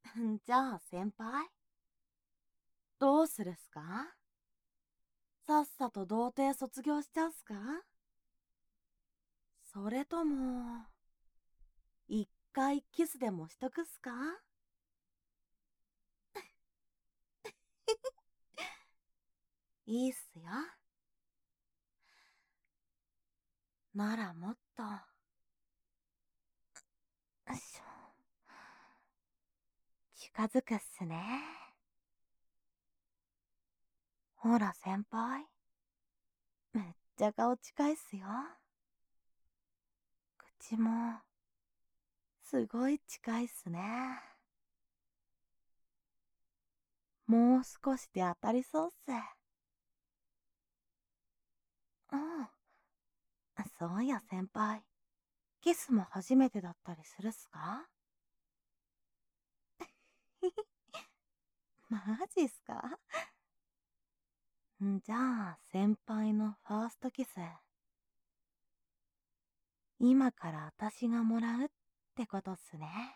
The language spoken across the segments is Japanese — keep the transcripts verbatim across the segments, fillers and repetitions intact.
じゃあ先輩、どうするっすか？さっさと童貞卒業しちゃうっすか？それとも、一回キスでもしとくっすか？いいっすよ。ならもっと、よいしょ、近づくっすね。ほら先輩、めっちゃ顔近いっすよ。口も、すごい近いっすね。もう少しで当たりそうっす。うん。そうや先輩、キスも初めてだったりするっすか？マジっすか？んじゃあ先輩のファーストキス、今から私がもらうってことっすね。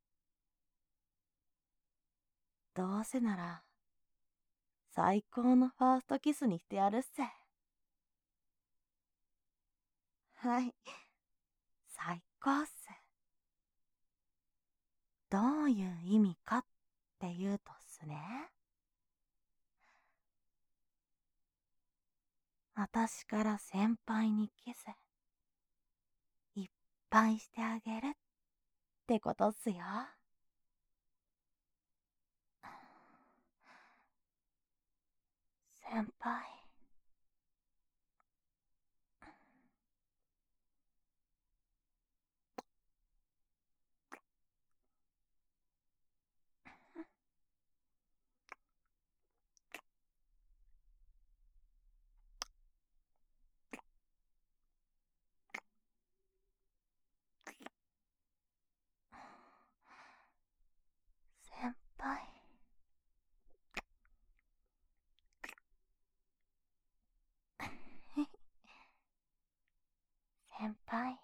どうせなら最高のファーストキスにしてやるっす。はい、最高っす。どういう意味かって言うとっすね、私から先輩にキスいっぱいしてあげるってことっすよ。先輩、先輩、先輩、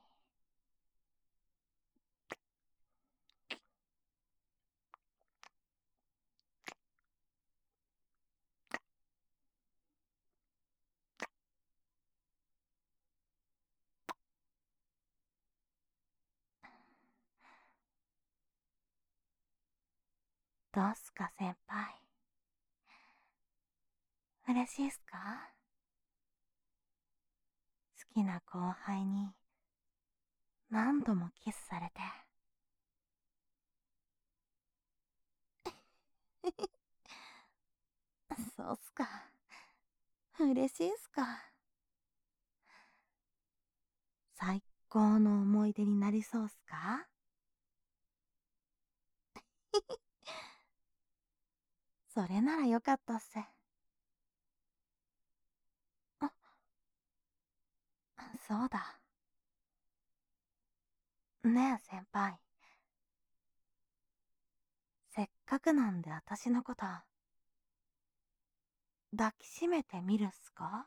どうすか先輩、嬉しいっすか？好きな後輩に何度もキスされて。そうっすか。嬉しいっすか。最高の思い出になりそうっすか？それならよかったっす。あ、そうだ。ねえ先輩、せっかくなんで私のこと抱きしめてみるっすか？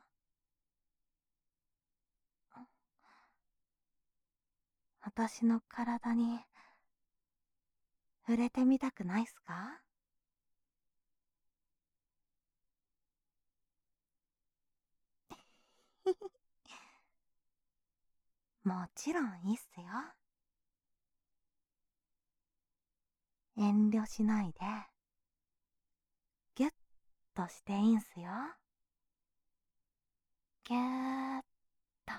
私の体に触れてみたくないっすか？もちろんいいっすよ。遠慮しないで、ぎゅっとしていいんすよ。ぎゅーっと。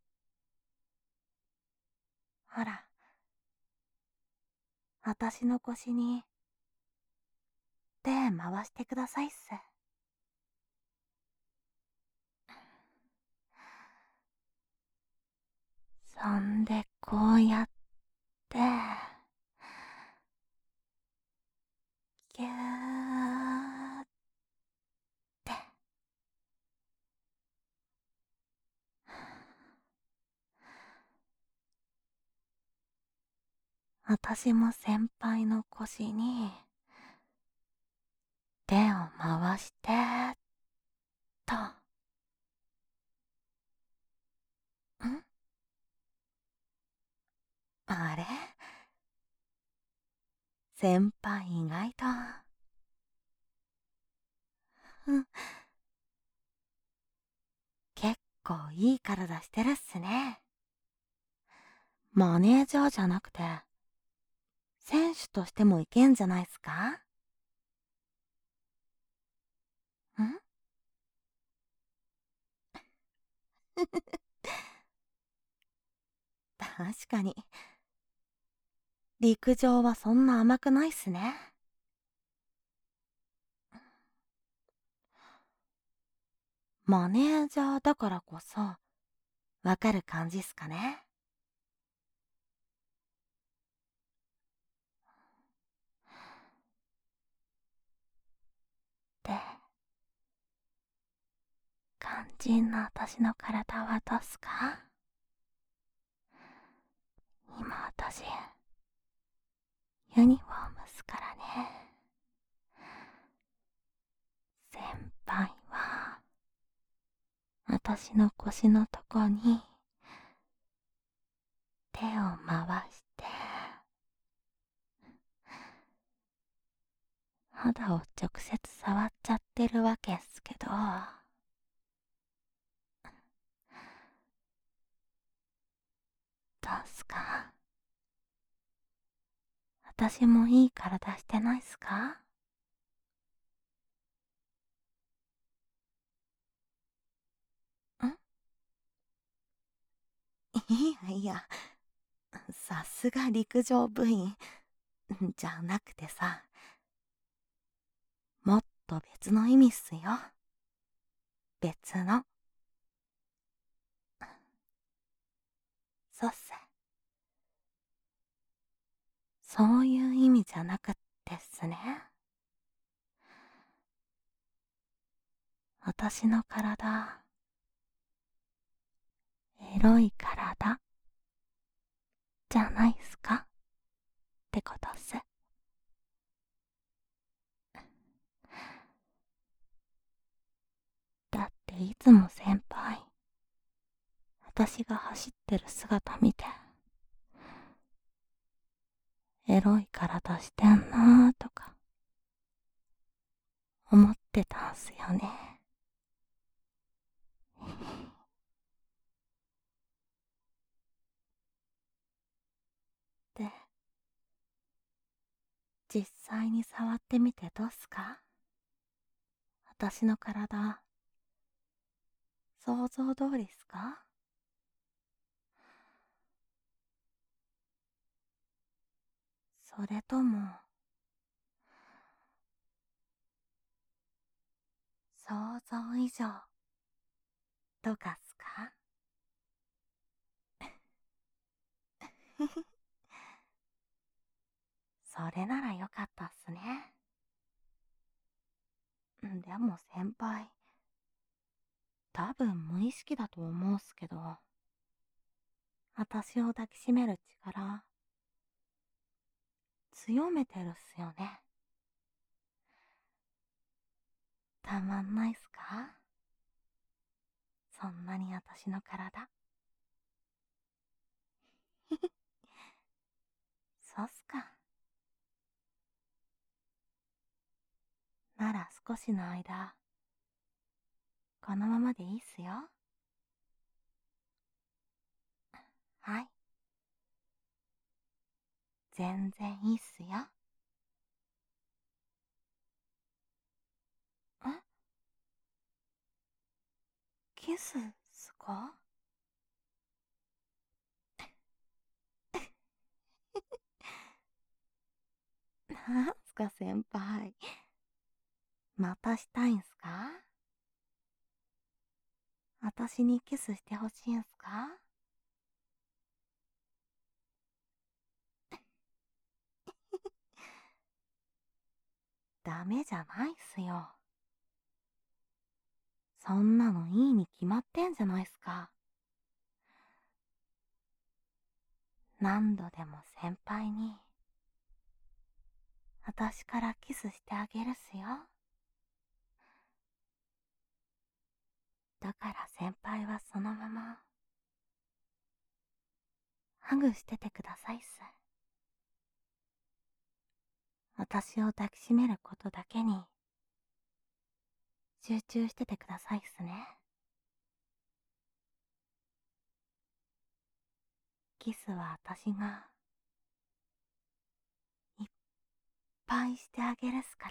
ほら、私の腰に手回してくださいっす。そんでこうやって、ぎゅーって。私も先輩の腰に手を回してっと。んあれ、 先輩意外と。うん、結構いい体してるっすね。マネージャーじゃなくて、選手としてもいけんじゃないっすか？ん確かに。陸上はそんな甘くないっすね。マネージャーだからこそ、わかる感じっすかね。で、肝心な私の体はどうすか？今私、ユニフォームっすからね。先輩は、私の腰のとこに、手を回して、肌を直接触っちゃってるわけっすけど、どうすか？私もいい体してないっすか？んいやいや、さすが陸上部員じゃなくてさ、もっと別の意味っすよ。別の。そうっす。そういう意味じゃなくってっすね。私の体、エロい体、じゃないっすかってことっす。だっていつも先輩、私が走ってる姿見て、エロい体してんなーとか、思ってたんすよね。で、実際に触ってみてどうっすか？私の体、想像通りっすか？それとも、想像以上とかっすか？それならよかったっすね。でも先輩、多分無意識だと思うっすけど、私を抱きしめる力、強めてるっすよね。たまんないっすか？そんなに私の体。そうっすか。なら少しの間、このままでいいっすよ。はい。全然いいっすよ。え、キスっすか？なんすか先輩。またしたいんすか？私にキスしてほしいんすか？ダメじゃないっすよ。そんなのいいに決まってんじゃないっすか。何度でも先輩に、私からキスしてあげるっすよ。だから先輩はそのまま、ハグしててくださいっす。 私を抱きしめることだけに集中しててくださいっすね。キスは私がいっぱいしてあげるっすから。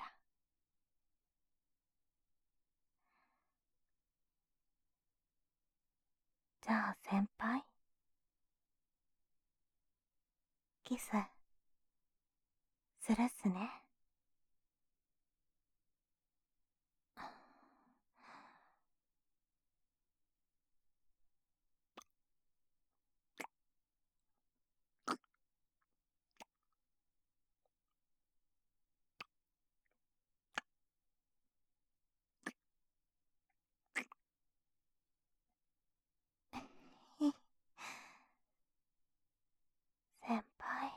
じゃあ先輩、キスするっすね。先輩、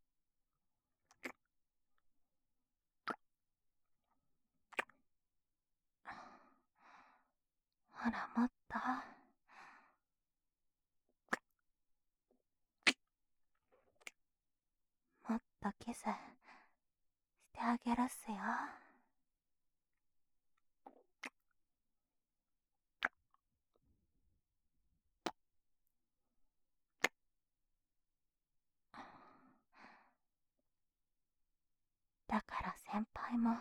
ほらもっともっとキスしてあげるっすよ。だから先輩も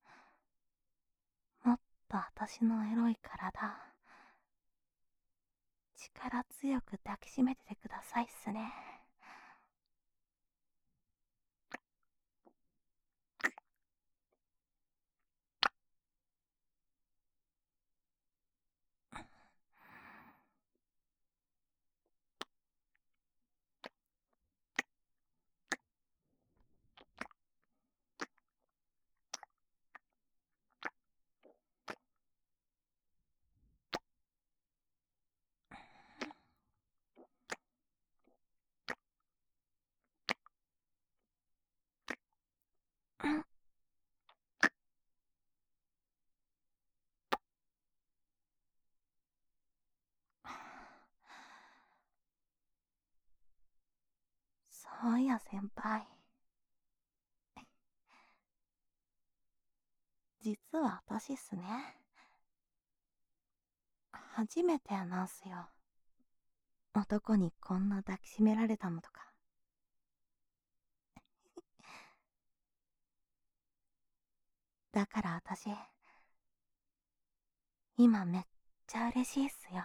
もっと私のエロい体力強く抱きしめててくださいっすね。そうや先輩、実は私っすね。初めてなんすよ。男にこんな抱きしめられたのとか。だから私、今めっちゃ嬉しいっすよ。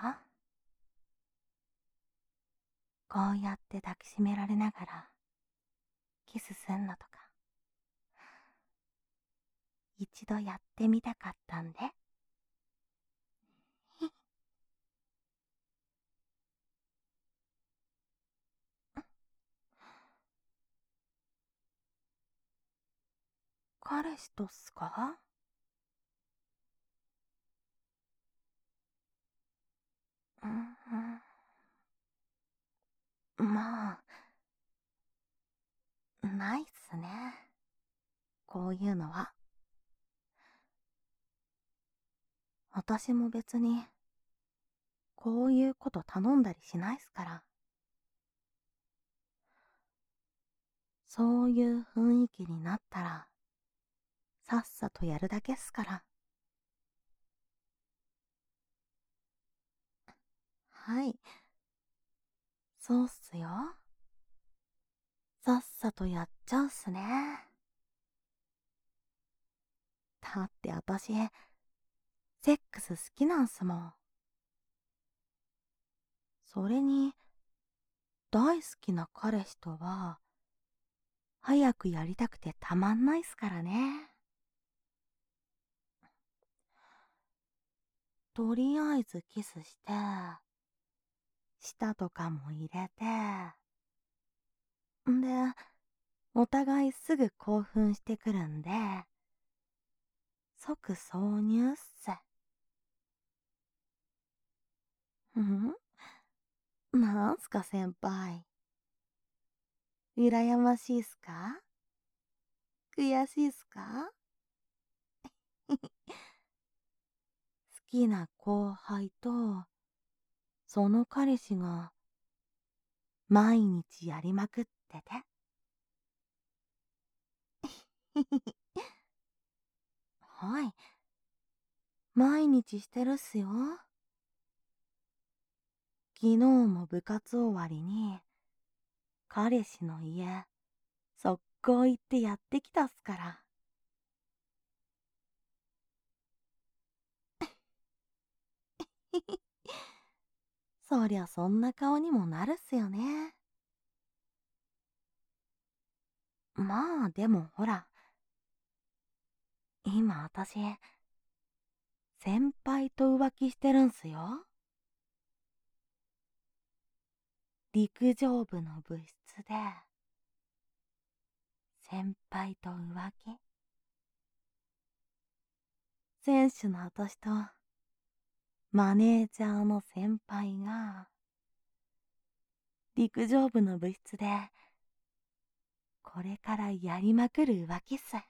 こうやって抱きしめられながらキスすんのとか、一度やってみたかったんで。彼氏とっすか？うん、うん、まあ、ないっすね。こういうのは。私も別に、こういうこと頼んだりしないっすから。そういう雰囲気になったら、さっさとやるだけっすから。はい、そうっすよ。さっさとやっちゃうっすね。だって私、セックス好きなんすもん。それに、大好きな彼氏とは、早くやりたくてたまんないっすからね。とりあえずキスして、舌とかも入れて、んで、お互いすぐ興奮してくるんで、即挿入っす。んなんすか先輩。羨ましいっすか？悔しいっすか？好きな後輩と、その彼氏が、毎日やりまくってて。 はい。毎日してるっすよ。昨日も部活終わりに、彼氏の家、速攻行ってやってきたっすから。そりゃそんな顔にもなるっすよね。まあでもほら、今私、先輩と浮気してるんすよ。陸上部の部室で、先輩と浮気。選手の私と、マネージャーの先輩が、陸上部の部室で、これからやりまくる浮気っす。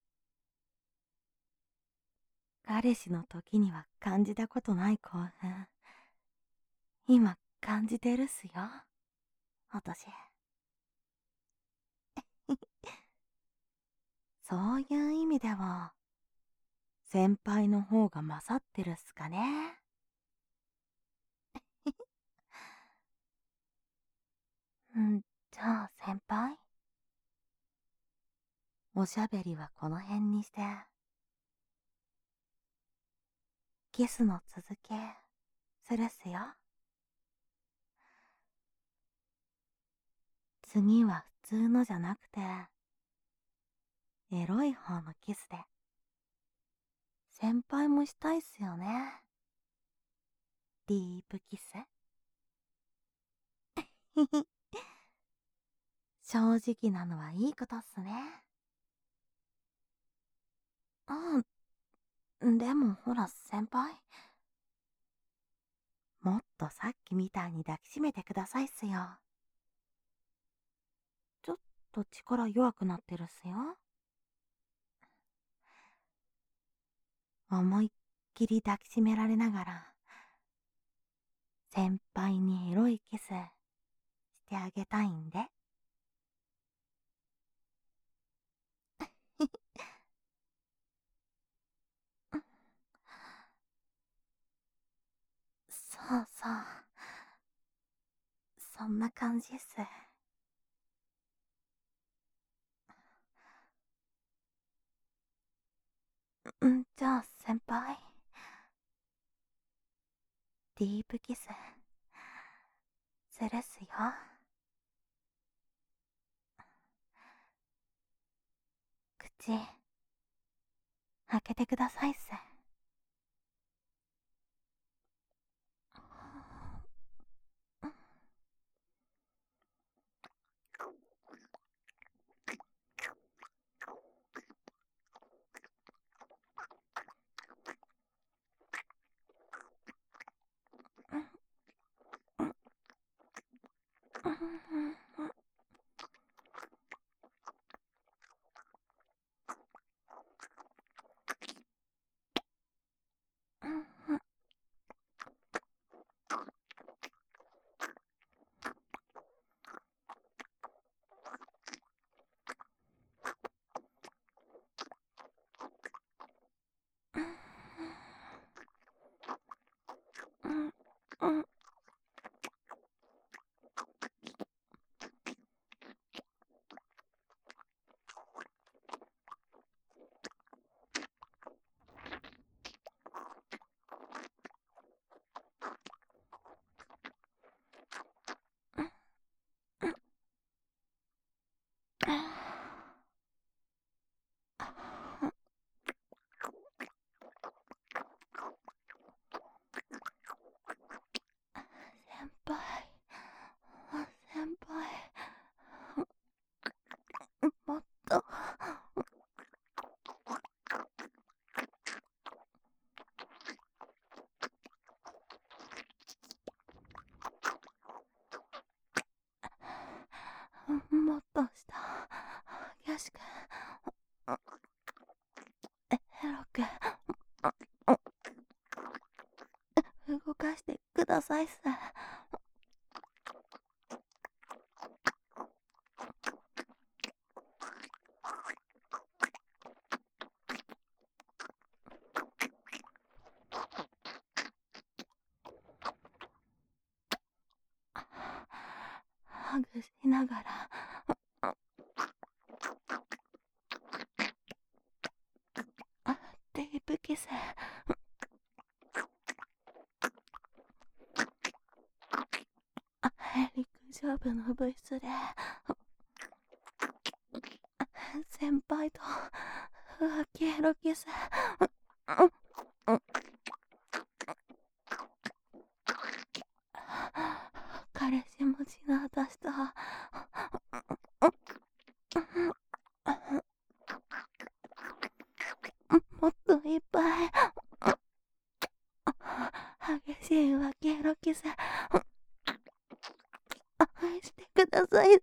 彼氏の時には感じたことない興奮。今感じてるっすよ。私。そういう意味では、先輩の方が勝ってるっすかね。うん、じゃあ先輩、おしゃべりはこの辺にして、キスの続き、するっすよ。次は普通のじゃなくて、エロい方のキスで。先輩もしたいっすよね。ディープキス。正直なのはいいことっすね。ああ、でもほら先輩。もっとさっきみたいに抱きしめてくださいっすよ。ちょっと力弱くなってるっすよ。思いっきり抱きしめられながら、先輩にエロいキスしてあげたいんで。そうそう。そんな感じっす。んじゃあ先輩、ディープキス、するっすよ。口、開けてくださいっす。先輩、先輩、もっと。もっとした激しくエロく動かしてくださいっす。 ハグしながら、あ、テープキス、あ、陸上部の部室で、先輩と浮気エロキス、彼氏持ちの私と、もっといっぱい激しい浮気エロキスしてくださいっす。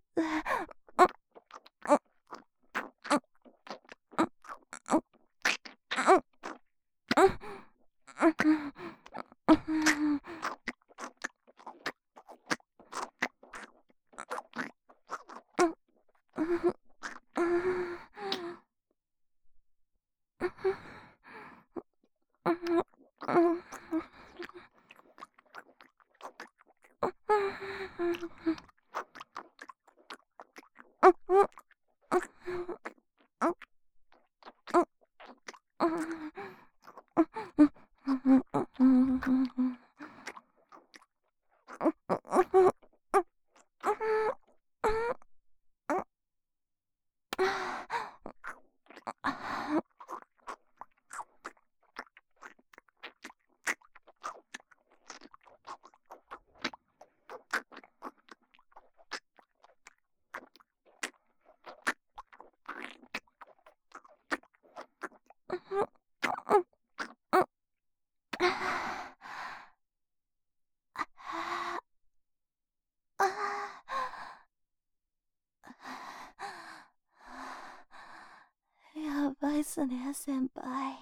やばいっすね、先輩。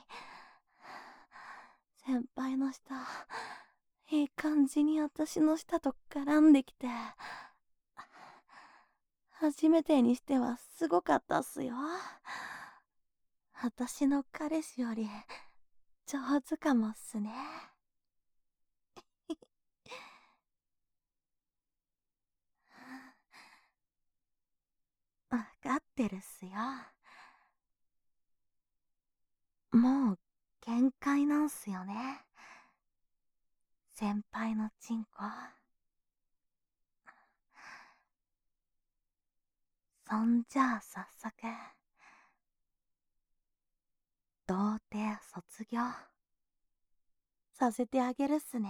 先輩の舌、いい感じに私の舌と絡んできて、初めてにしてはすごかったっすよ。私の彼氏より上手かもっすね。わかってるっすよ。もう限界なんすよね。先輩のチンコ。そんじゃあ早速、童貞卒業させてあげるっすね。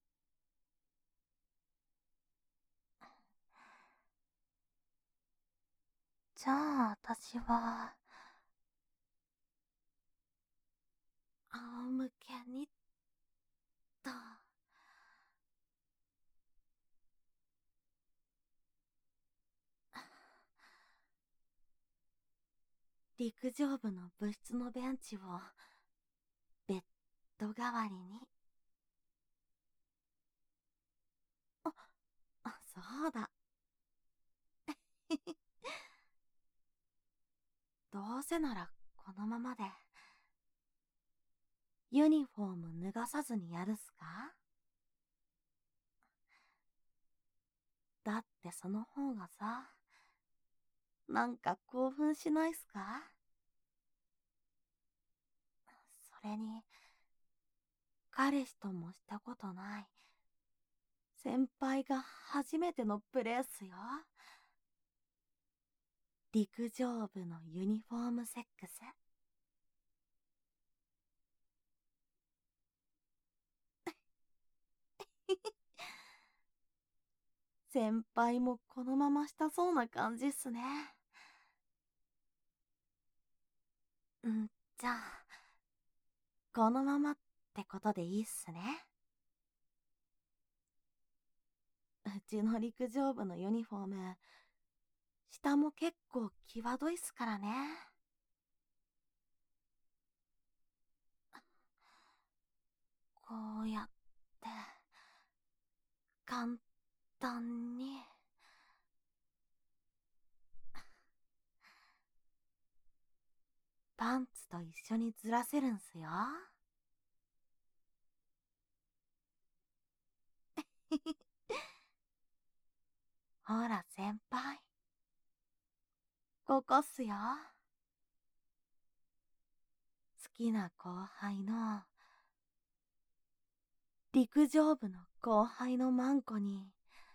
じゃあ私は、仰向けにっと。陸上部の部室のベンチをベッド代わりに。あ、あ、そうだ。どうせならこのままでユニフォーム脱がさずにやるっすか？だってその方がさ、なんか興奮しないっすか？それに、彼氏ともしたことない先輩が初めてのプレーっすよ。陸上部のユニフォームセックス。先輩もこのまましたそうな感じっすね。うん、じゃあ、このままってことでいいっすね。うちの陸上部のユニフォーム、下も結構際どいっすからね。こうやって、簡単に。パンツと一緒にずらせるんすよ。 ほら先輩、ここっすよ。好きな後輩の、陸上部の後輩のマンコに、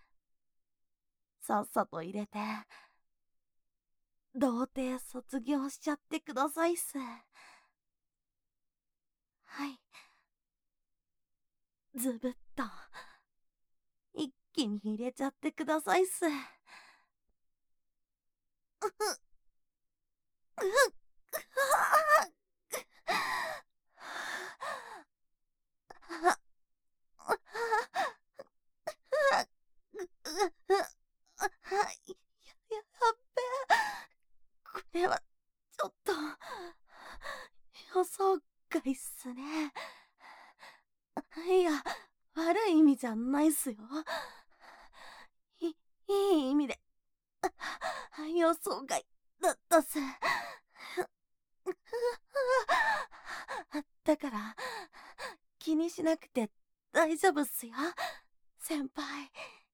さっさと入れて、童貞卒業しちゃってくださいっす。はい。ずぶっと、一気に入れちゃってくださいっす。うふ、うふ、や、やっべ。これは、ちょっと、予想外っすね。いや、悪い意味じゃないっすよ。い、いい意味で、予想外だったっす。だから、気にしなくて大丈夫っすよ、先輩。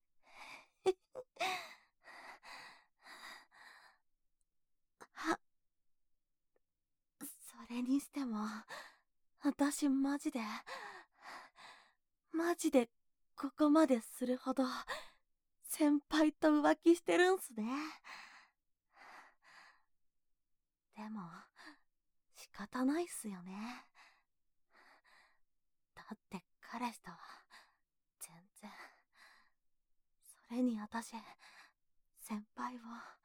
は、それにしても、私マジで、マジでここまでするほど、先輩と浮気してるんすね。でも、仕方ないっすよね。だって彼氏とは、全然。それに私、先輩を。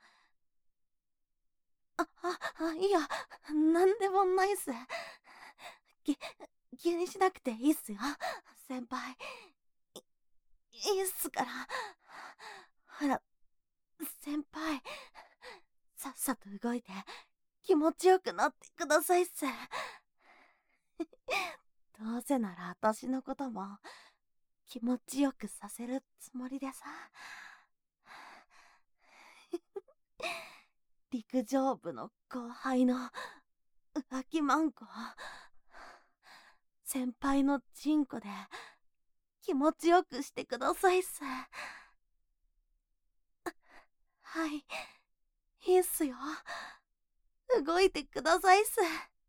あ、あ、あ、いや、なんでもないっす。き、気にしなくていいっすよ、先輩。い、いいっすから。ほら、先輩、さっさと動いて、気持ちよくなってくださいっす。どうせなら私のことも、気持ちよくさせるつもりでさ。陸上部の後輩の浮気マンコ、先輩のチンコで気持ちよくしてくださいっす。はい、いいっすよ。動いてくださいっす。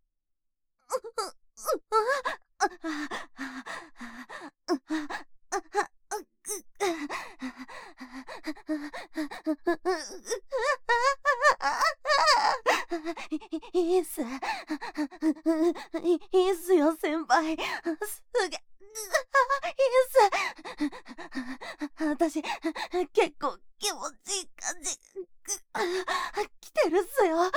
いいっす。いいっすよ、先輩。すげ、いいっす。私、結構気持ちいい感じ、来てるっすよ。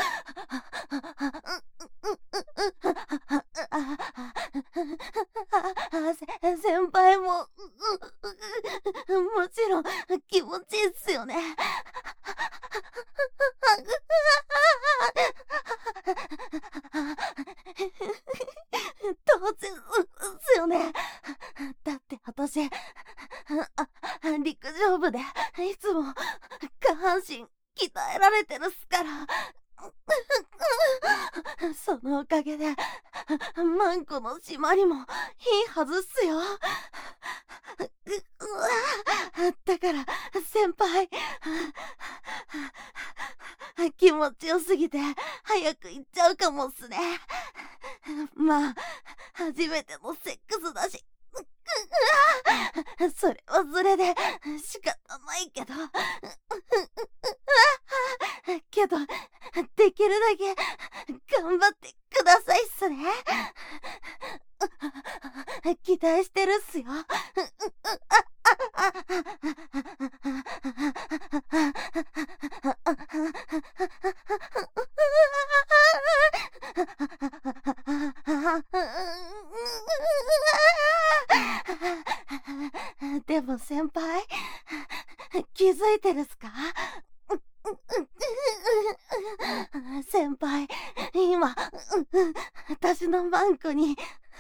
せ、先輩も、もちろん気持ちいいっすよね。当然っすよね。だって私、陸上部でいつも下半身鍛えられてるっすから。そのおかげで、マンコの締まりもいいはずっすよ。だから、先輩、気持ちよすぎて早く行っちゃうかもっすね。まあ、初めてのセックスだし、それはそれで仕方ないけど、けど、できるだけ頑張ってくださいっすね。期待してるっすよ。でも先輩、気づいてるっすか？先輩、今、私のマンコに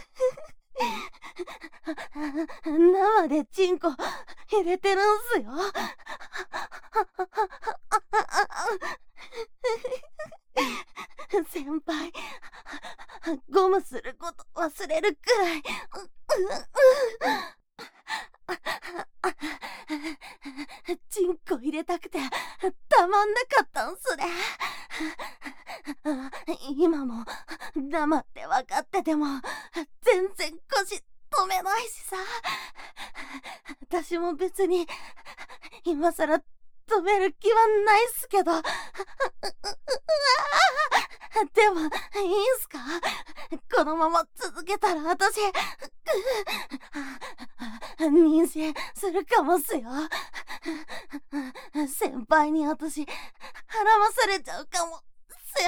生でチンコ入れてるんすよ。先輩、ゴムすること忘れるくらいチンコ入れたくてたまんなかったんすね。今も黙って分かってても全然腰止めないしさ。私も別に今さら止める気はないっすけど。でもいいんすか？このまま続けたら私妊娠するかもっすよ。先輩に私孕まされちゃうかもっすよ。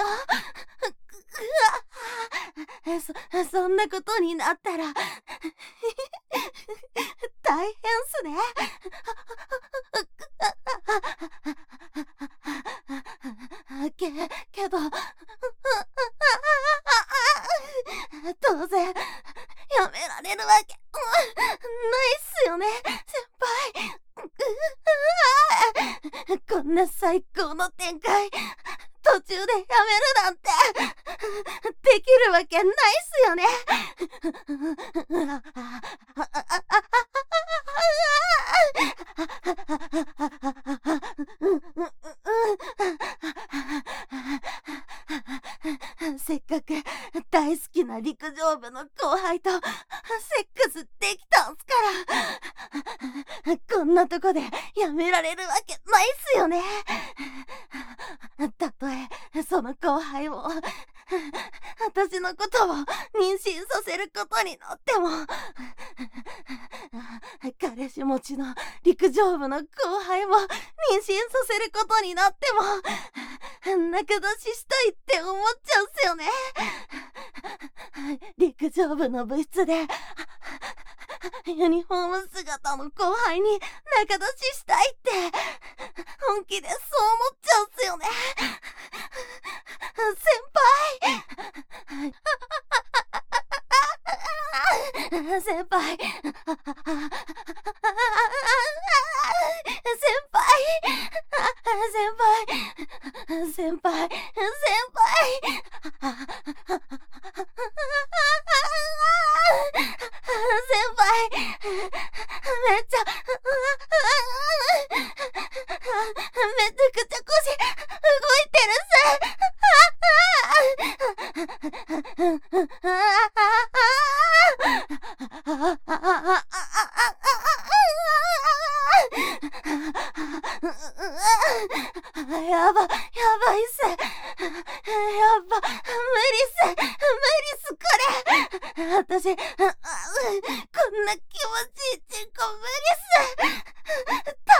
そそんなことになったら大変っすね。けけど当然やめられるわけないっすよね、先輩。こんな最高の展開途中でやめるなんてできるわけないっすよね。せっかく大好きな陸上部の後輩とセックスできたんすから、こんなとこでやめられるわけないっすよね。たとえその後輩を私のことを妊娠させることになっても、彼氏持ちの陸上部の後輩を妊娠させることになっても仲出ししたいって思っちゃうんすよね。陸上部の部室でユニフォーム姿の後輩に仲出ししたいって本気でそう思っちゃうんすよね。先輩先輩先輩先輩先輩先輩めっちゃめちゃくちゃ腰動いてるっやば、やばいっす。やば、無理っす。無理っす、これ。私、こんな気持ちいいチンコ無理っす。耐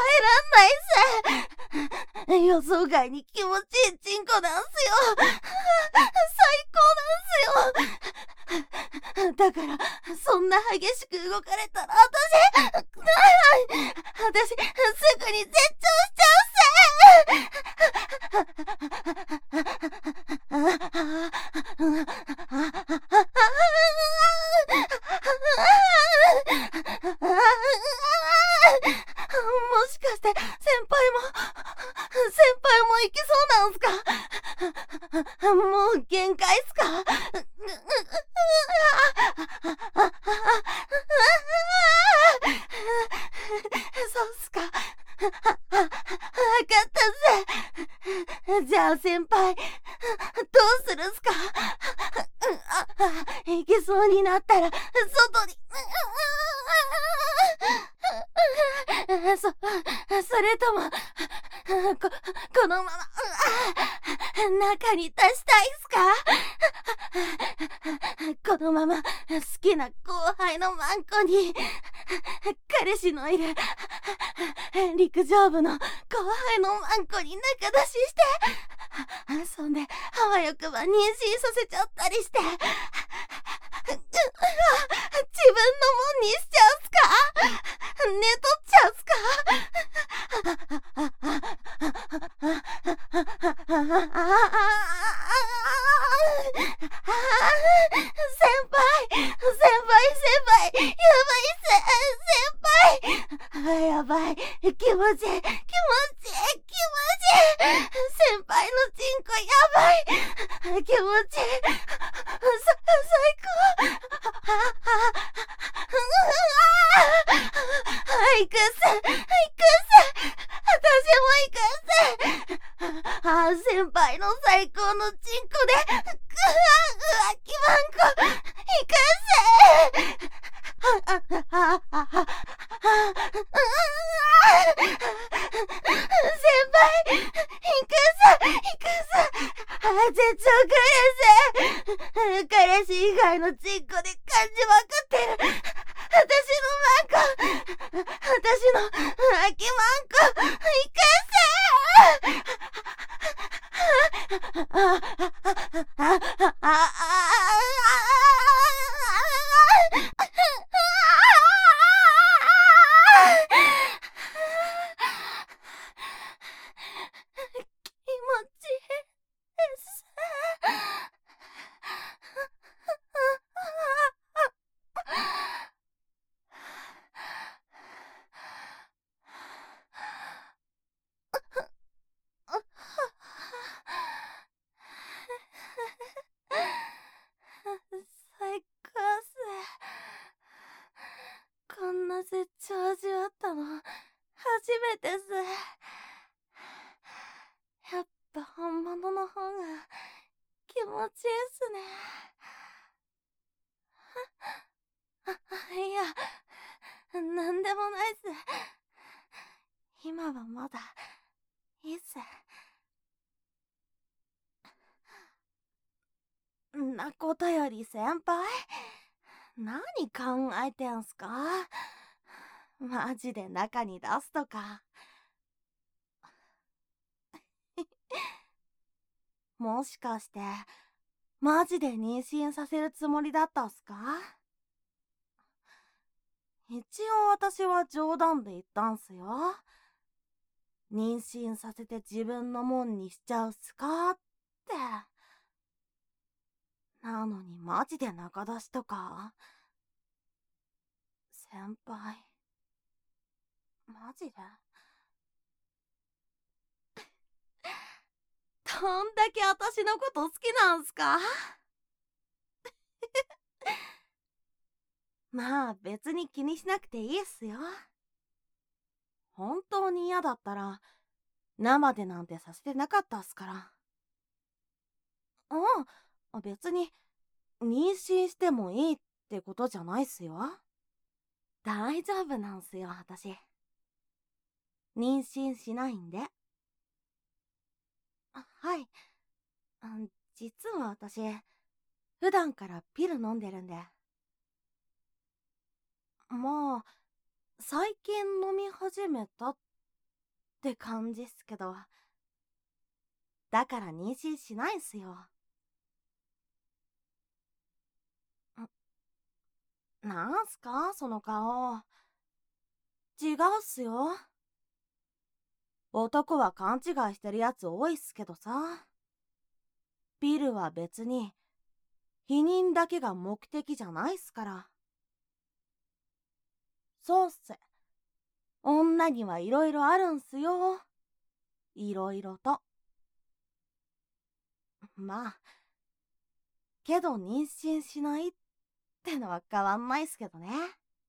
えらんないっす。予想外に気持ちいいチンコなんすよ。最高なんすよ。だから、そんな激しく動かれたら私、私、すぐに絶頂しちゃうっす。もしかして先輩も先輩も行きそうなんすか？もう限界っすか？そうっすか。わかったぜ。じゃあ先輩どうするんすか？行きそうになったら外にそ、それともこ、このまま中に出したいっすか？このまま好きな後輩のマンコに彼氏のいる陸上部の後輩のマンコに仲出ししてそんであわよくば妊娠させちゃったりして自分のもんにしちゃうっすか？寝取っちゃうっすか？先輩先輩先輩やばいっす先輩やばい気持ちいい気持ちいい気持ちいい先輩のチンコやばい気持ちいいさ最高やで、くわ、浮気ワンコ、行くぜ。あ、あ、あ、あ、あ、あ、先輩、行くぞ、行くぞ。絶頂来るぜ。彼氏以外のチンコで感じまくってる。私のマンコ、私の浮気マンコ、行くぜ。あ、あ、あ、あ、あ、気持ちいいです。最高っす。こんな絶頂味わったの初めてっす。やっぱ本物の方が気持ちいいっすね。あ、いや、なんでもないっす。今はまだいいっす。んなことより先輩、何考えてんすか？マジで中に出すとか。もしかして、マジで妊娠させるつもりだったっすか？一応私は冗談で言ったんすよ。妊娠させて自分のもんにしちゃうっすかって。なのにマジで中出しとか。先輩、マジでどんだけ私のこと好きなんすか？まあ別に気にしなくていいっすよ。本当に嫌だったら生でなんてさせてなかったっすから。うん、別に妊娠してもいいってことじゃないっすよ。大丈夫なんすよ、私。妊娠しないんで。あ、はい。うん、実は私、普段からピル飲んでるんで。まあ、最近飲み始めたって感じっすけど。だから妊娠しないんすよ。なんすかその顔。違うっすよ。男は勘違いしてるやつ多いっすけどさ。ピルは別に、避妊だけが目的じゃないっすから。そうっす。女にはいろいろあるんすよ。いろいろと。まあ、けど妊娠しないってのは変わんないっすけどね。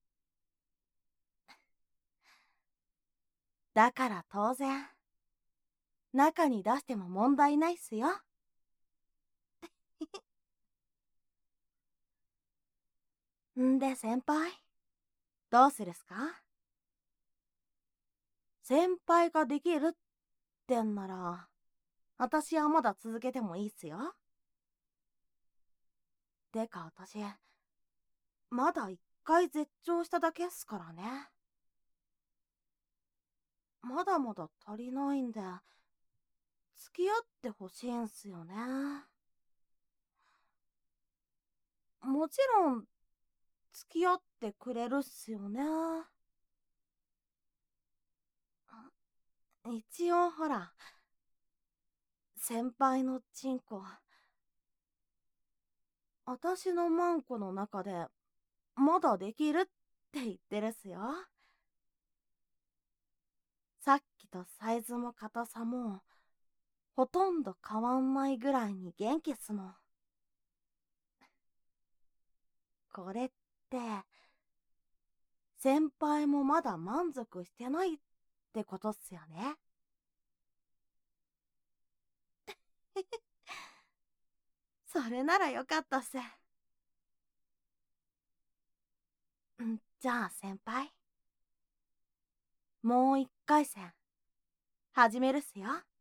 だから当然、中に出しても問題ないっすよ。んで先輩、どうするっすか？先輩ができるってんなら、私はまだ続けてもいいっすよ。てか私、まだ一回絶頂しただけっすからね。まだまだ足りないんで、付き合ってほしいんすよね。もちろん、付き合ってくれるっすよね。一応ほら、先輩のチンコ、私のマンコの中で、まだできるって言ってるっすよ。さっきとサイズも硬さも、ほとんど変わんないぐらいに元気っすもん。これって、先輩もまだ満足してないってことっすよね。 それならよかったっす。んじゃあ先輩、もう一回戦、始めるっすよ。